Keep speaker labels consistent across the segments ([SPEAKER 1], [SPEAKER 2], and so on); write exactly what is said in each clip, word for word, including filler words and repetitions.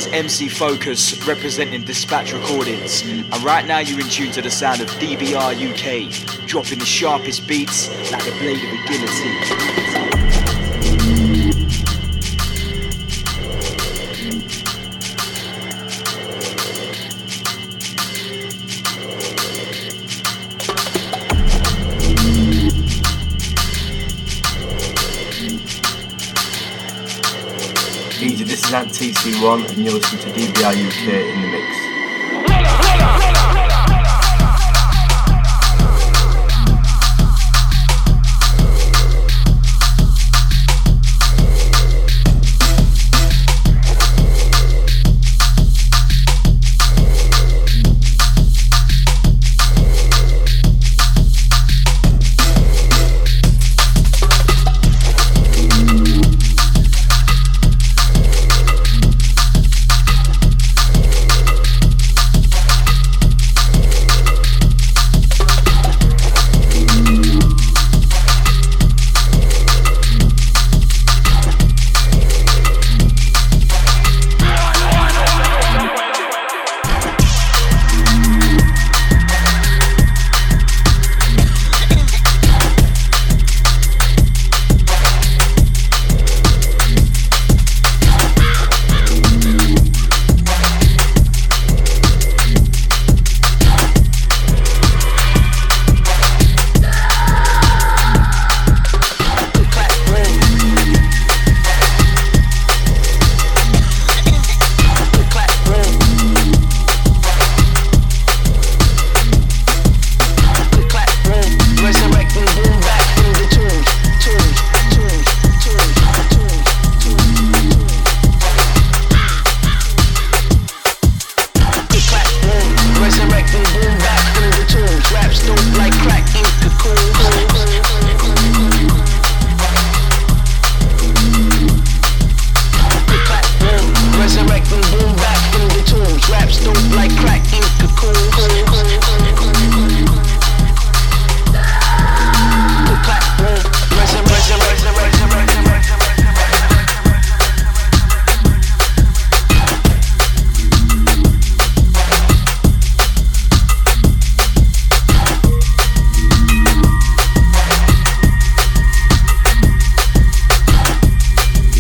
[SPEAKER 1] M C Focus representing Dispatch Recordings, and right now you're in tune to the sound of D B R U K, dropping the sharpest beats like the blade of a guillotine.
[SPEAKER 2] Easy, this is Ant T C one and you're listening to D B R U K in the mix.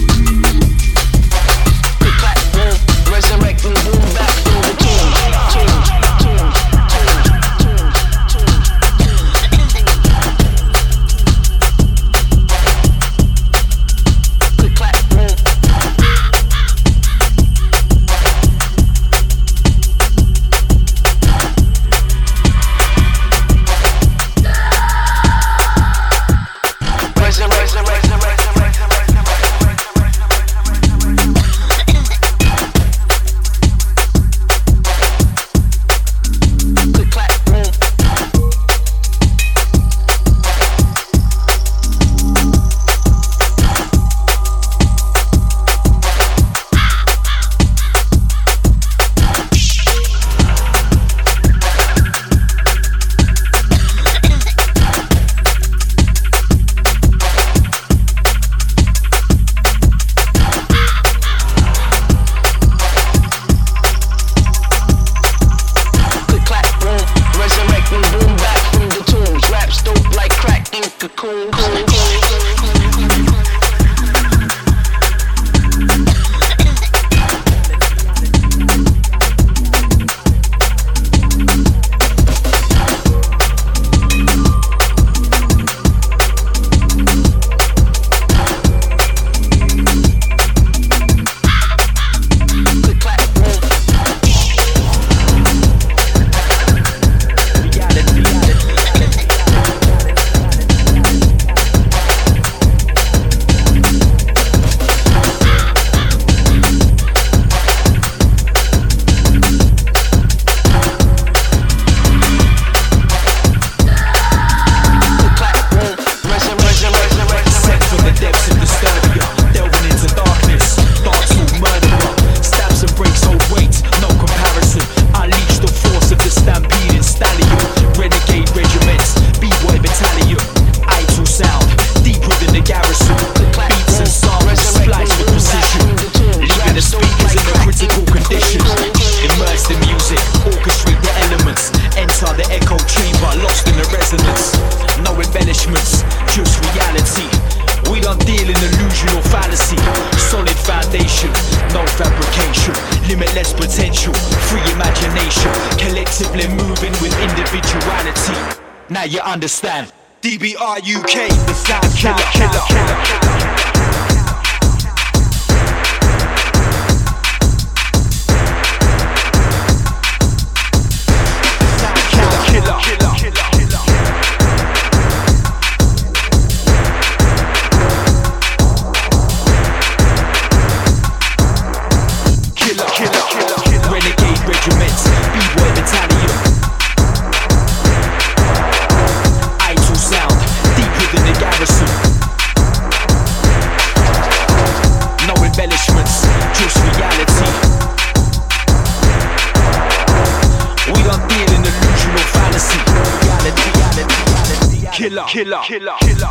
[SPEAKER 3] Resurrecting boom back from the tomb.
[SPEAKER 1] nation, collectively moving with individuality. Now you understand. D B R U K, the sound killer, killer, killer, killer. Killer, killer, killer, killer.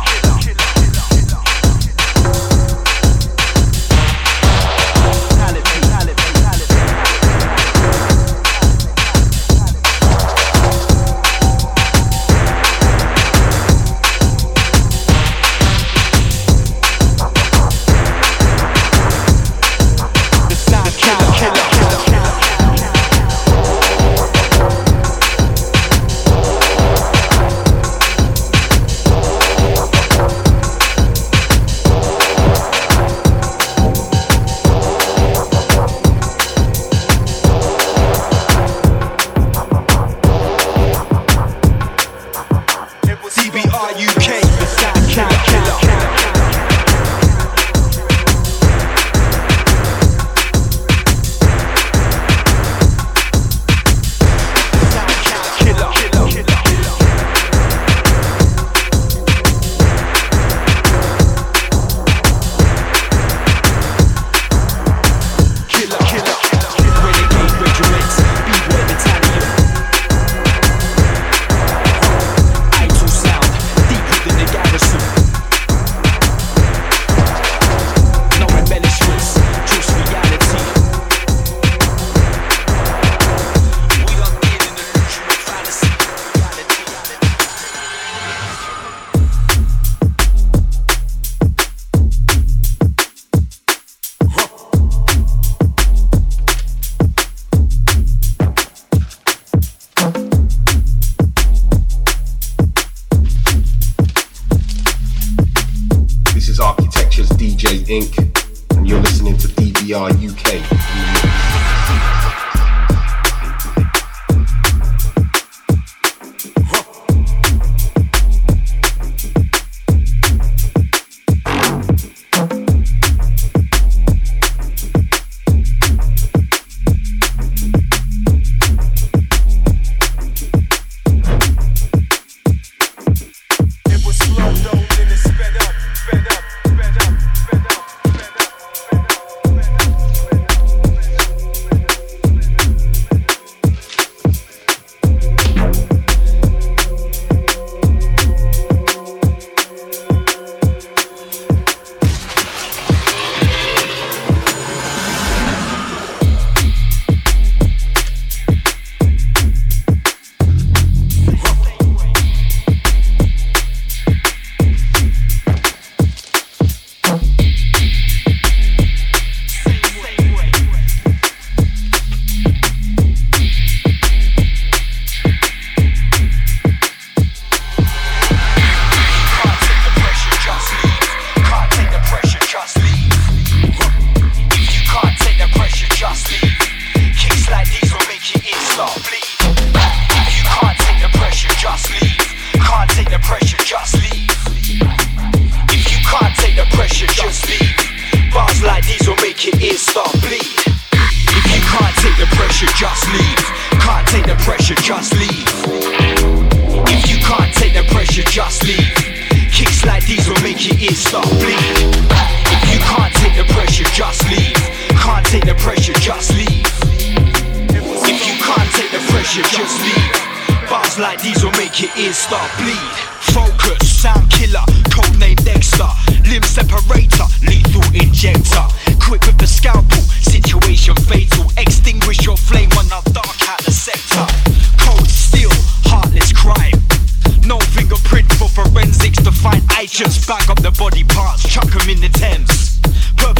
[SPEAKER 2] Incorporated, and you're listening to D B R U K.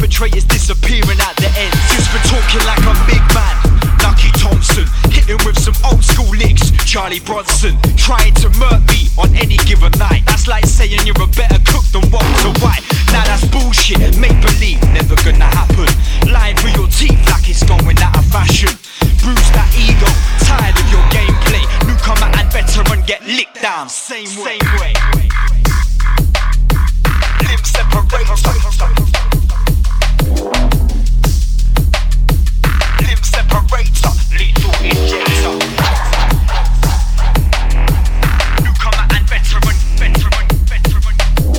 [SPEAKER 1] Perpetrators disappearing at the ends. Just for talking like a big man. Lucky Thompson, hitting with some Charlie Bronson, trying to murk me on any given night. That's like saying you're a better cook than Walter White. Now that's bullshit, make believe, never gonna happen. Lying through your teeth like it's going out of fashion. Bruise that ego, tired of your gameplay. Newcomer and veteran get licked down, same way. Same way. Limb separator. Limb separator, lethal injector. Newcomer and veteran, veteran, veteran.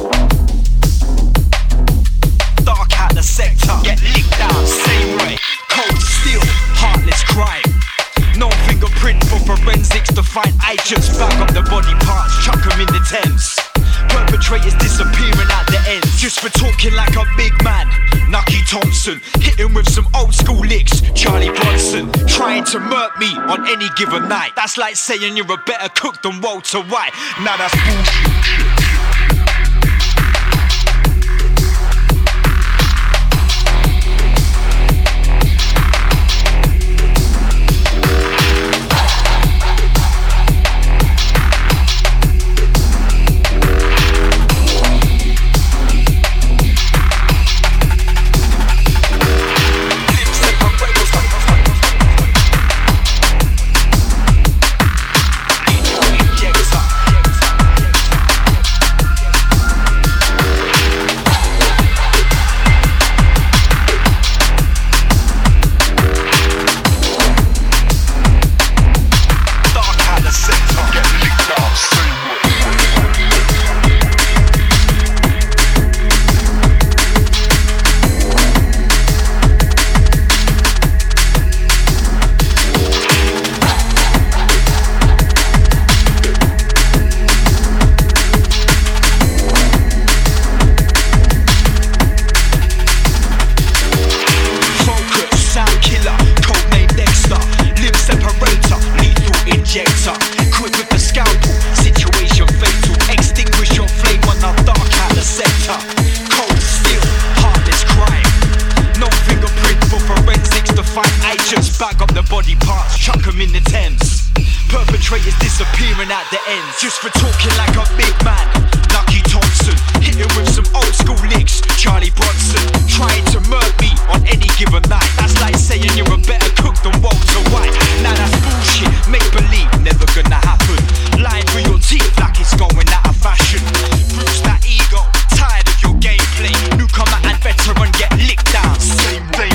[SPEAKER 1] Dark out the sector, get licked down, same way. Cold steel, heartless crime. No fingerprint for forensics to find agents. Back up the body parts, chuck them in the Thames. Perpetrators disappearing at the ends. Just for talking like a big man. Nucky Thompson, hitting with some old school licks. Charlie Bronson, trying to murk me on any given night. That's like saying you're a better cook than Walter White. Now that's bullshit. Just for talking like a big man. Nucky Thompson, hitting with some old school licks. Charlie Bronson, trying to murk me on any given night. That's like saying you're a better cook than Walter White. Now that's bullshit, make believe, never gonna happen. Lying through your teeth like it's going out of fashion. Bruise that ego, tired of your gameplay. Newcomer and veteran get licked down, same day.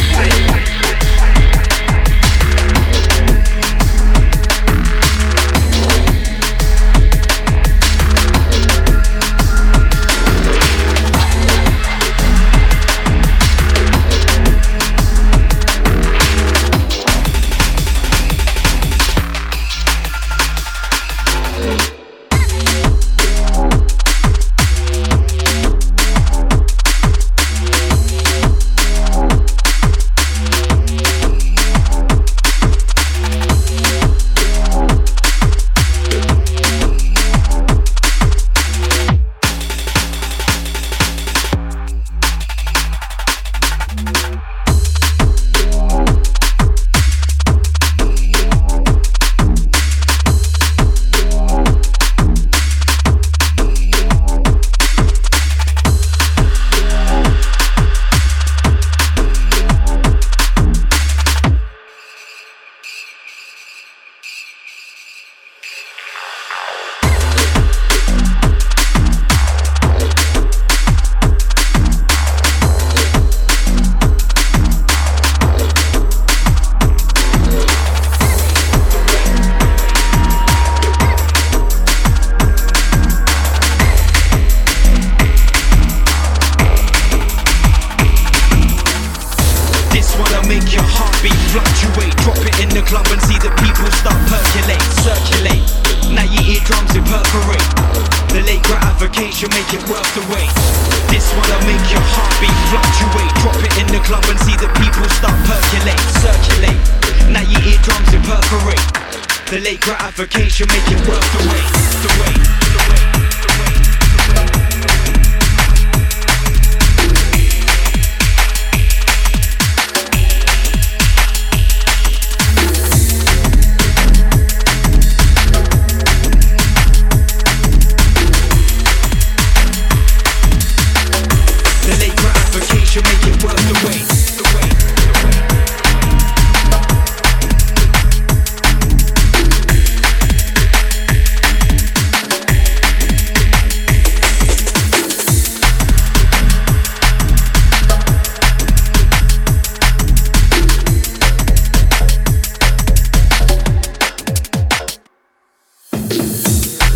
[SPEAKER 1] gratification, make it worth the wait. This one'll make your heartbeat fluctuate. Drop it in the club and see the people start percolate, circulate. Now your eardrums will perforate. The late gratification, make it worth the wait. The wait, the wait, the wait, the wait.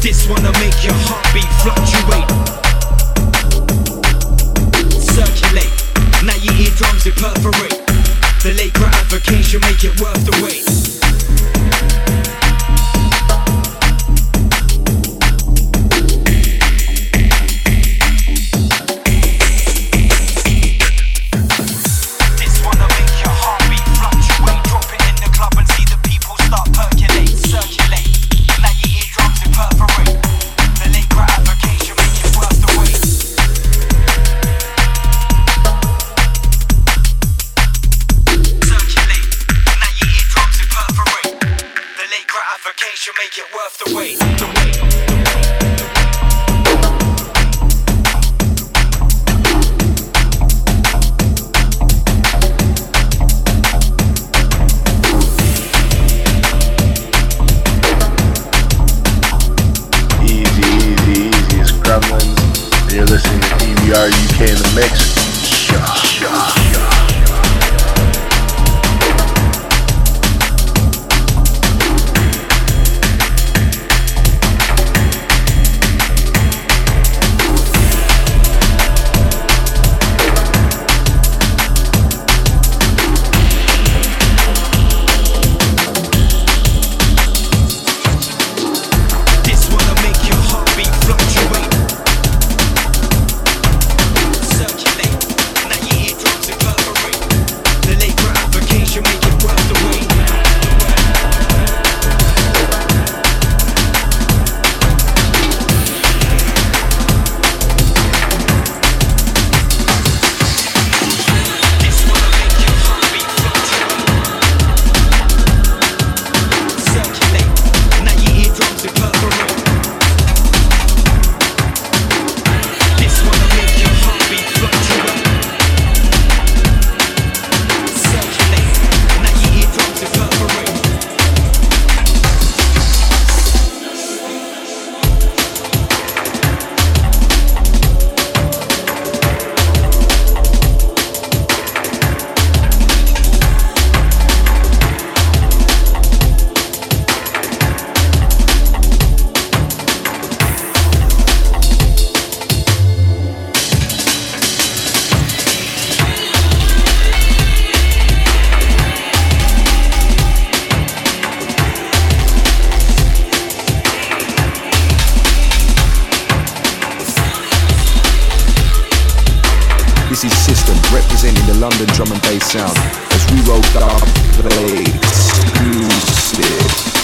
[SPEAKER 1] This one'll make your heartbeat fluctuate. Circulate, now your eardrums they perforate. The late gratification make it worth the wait. Make it worth the wait. The wait.
[SPEAKER 3] Easy, easy, easy. It's Gremlins. And you're listening to D B R U K in the mix. Shut, shut, shut.
[SPEAKER 4] This is System, representing the London drum and bass sound as we roll up the exclusive.